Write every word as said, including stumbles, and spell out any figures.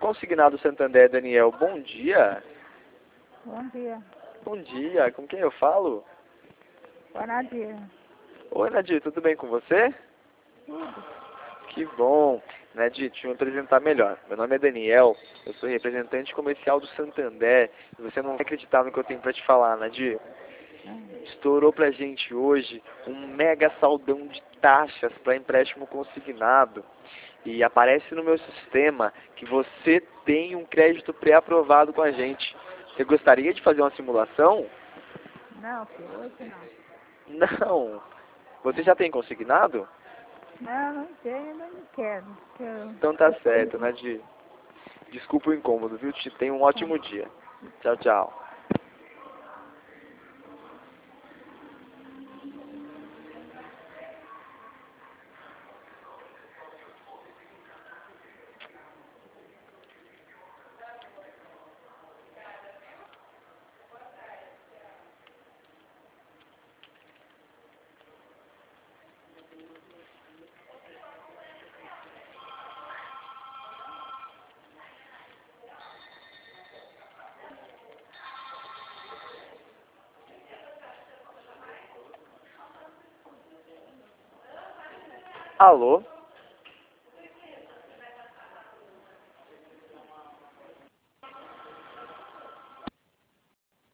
Consignado Santander, Daniel, bom dia. Bom dia. Bom dia, com quem eu falo? Boa Nadir. Oi, Nadir, tudo bem com você? Tudo. Que bom. Nadir, deixa eu me apresentar melhor. Meu nome é Daniel, eu sou representante comercial do Santander. E você não vai acreditar no que eu tenho pra te falar, Nadir. Hum. Estourou pra gente hoje um mega saldão de taxas para empréstimo consignado. E aparece no meu sistema que você tem um crédito pré-aprovado com a gente. Você gostaria de fazer uma simulação? Não, filho, hoje não. Não. Você já tem consignado? Não, não tenho, mas não quero. porque eu- Então tá certo, Nadir. Desculpa o incômodo, viu? Te tenha um ótimo dia. Tchau, tchau. Alô?